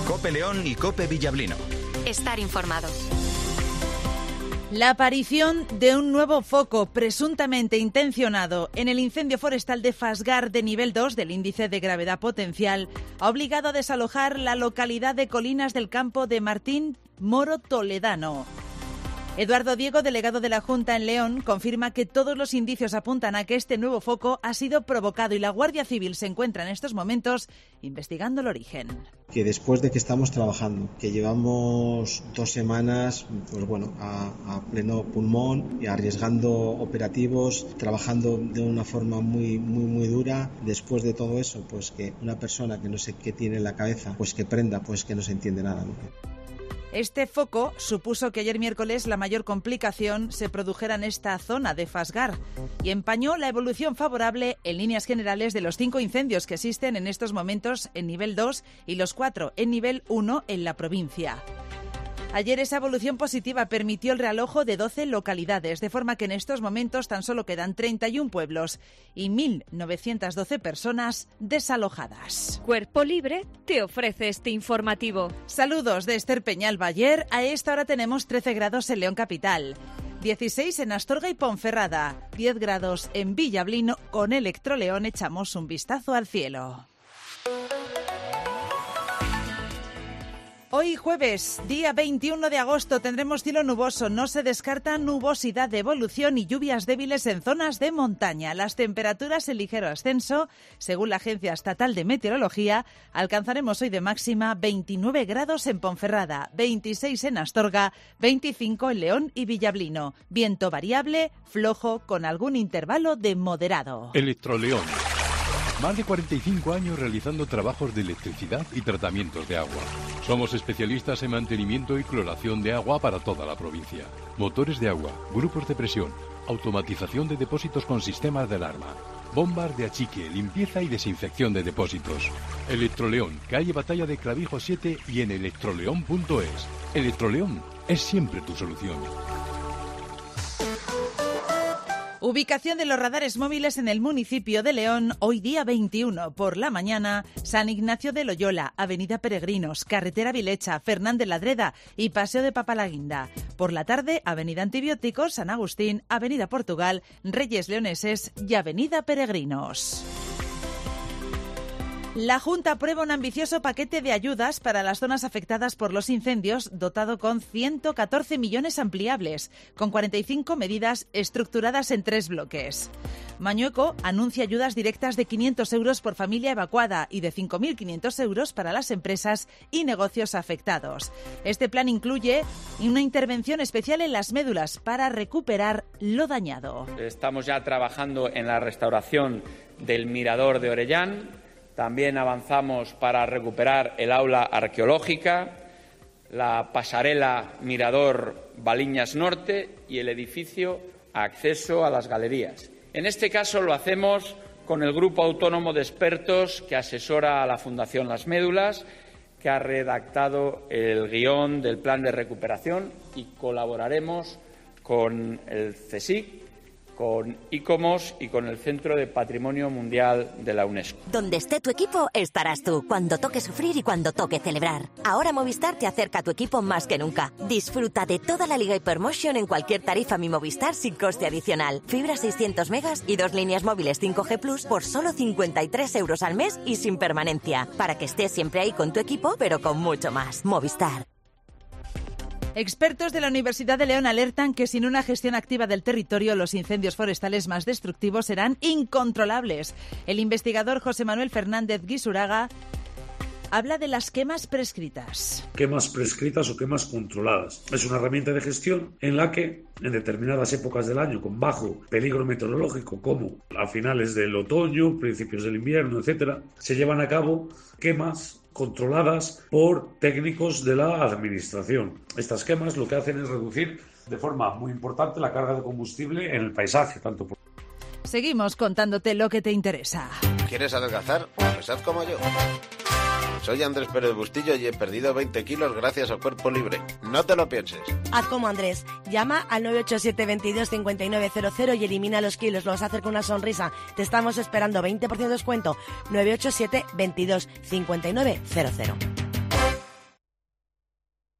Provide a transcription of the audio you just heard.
COPE León y COPE Villablino. Estar informado. La aparición de un nuevo foco presuntamente intencionado en el incendio forestal de Fasgar de nivel 2 del índice de gravedad potencial ha obligado a desalojar la localidad de Colinas del Campo de Martín Moro Toledano. Eduardo Diego, delegado de la Junta en León, confirma que todos los indicios apuntan a que este nuevo foco ha sido provocado y la Guardia Civil se encuentra en estos momentos investigando el origen. Que después de que estamos trabajando, que llevamos 2 semanas a pleno pulmón y arriesgando operativos, trabajando de una forma muy dura, después de todo eso, pues que una persona que no sé qué tiene en la cabeza, pues que prenda, pues que no se entiende nada, ¿no? Este foco supuso que ayer miércoles la mayor complicación se produjera en esta zona de Fasgar y empañó la evolución favorable en líneas generales de los 5 incendios que existen en estos momentos en nivel 2 y los 4 en nivel 1 en la provincia. Ayer esa evolución positiva permitió el realojo de 12 localidades, de forma que en estos momentos tan solo quedan 31 pueblos y 1.912 personas desalojadas. Cuerpo Libre te ofrece este informativo. Saludos de Esther Peñalba-Ayer. A esta hora tenemos 13 grados en León Capital, 16 en Astorga y Ponferrada, 10 grados en Villablino. Con Electroleón echamos un vistazo al cielo. Hoy jueves, día 21 de agosto, tendremos cielo nuboso. No se descarta nubosidad de evolución y lluvias débiles en zonas de montaña. Las temperaturas en ligero ascenso. Según la Agencia Estatal de Meteorología, alcanzaremos hoy de máxima 29 grados en Ponferrada, 26 en Astorga, 25 en León y Villablino. Viento variable, flojo, con algún intervalo de moderado. Electroleón. Más de 45 años realizando trabajos de electricidad y tratamientos de agua. Somos especialistas en mantenimiento y cloración de agua para toda la provincia. Motores de agua, grupos de presión, automatización de depósitos con sistemas de alarma, bombas de achique, limpieza y desinfección de depósitos. Electroleón, calle Batalla de Clavijo 7 y en electroleón.es. Electroleón es siempre tu solución. Ubicación de los radares móviles en el municipio de León, hoy día 21. Por la mañana, San Ignacio de Loyola, Avenida Peregrinos, Carretera Vilecha, Fernández Ladreda y Paseo de Papalaguinda. Por la tarde, Avenida Antibióticos, San Agustín, Avenida Portugal, Reyes Leoneses y Avenida Peregrinos. La Junta aprueba un ambicioso paquete de ayudas para las zonas afectadas por los incendios, dotado con 114 millones ampliables, con 45 medidas estructuradas en 3 bloques. Mañueco anuncia ayudas directas de 500 euros por familia evacuada y de 5.500 euros para las empresas y negocios afectados. Este plan incluye una intervención especial en las médulas para recuperar lo dañado. Estamos ya trabajando en la restauración del Mirador de Orellán. También avanzamos para recuperar el aula arqueológica, la pasarela Mirador Baliñas Norte y el edificio acceso a las galerías. En este caso lo hacemos con el Grupo Autónomo de Expertos que asesora a la Fundación Las Médulas, que ha redactado el guión del plan de recuperación, y colaboraremos con el CSIC, con ICOMOS y con el Centro de Patrimonio Mundial de la UNESCO. Donde esté tu equipo, estarás tú, cuando toque sufrir y cuando toque celebrar. Ahora Movistar te acerca a tu equipo más que nunca. Disfruta de toda la Liga Hypermotion en cualquier tarifa Mi Movistar sin coste adicional. Fibra 600 megas y 2 líneas móviles 5G Plus por solo 53 euros al mes y sin permanencia. Para que estés siempre ahí con tu equipo, pero con mucho más. Movistar. Expertos de la Universidad de León alertan que sin una gestión activa del territorio, los incendios forestales más destructivos serán incontrolables. El investigador José Manuel Fernández Guisuraga habla de las quemas prescritas. Quemas prescritas o quemas controladas. Es una herramienta de gestión en la que, en determinadas épocas del año con bajo peligro meteorológico, como a finales del otoño, principios del invierno, etc., se llevan a cabo quemas controladas por técnicos de la administración. Estas quemas lo que hacen es reducir de forma muy importante la carga de combustible en el paisaje, tanto por... Seguimos contándote lo que te interesa. ¿Quieres adelgazar? Pues haz como yo. Soy Andrés Pérez Bustillo y he perdido 20 kilos gracias a Cuerpo Libre. No te lo pienses. Haz como Andrés. Llama al 987 22 5900 y elimina los kilos. Lo vas a hacer con una sonrisa. Te estamos esperando. 20% de descuento. 987 22 5900.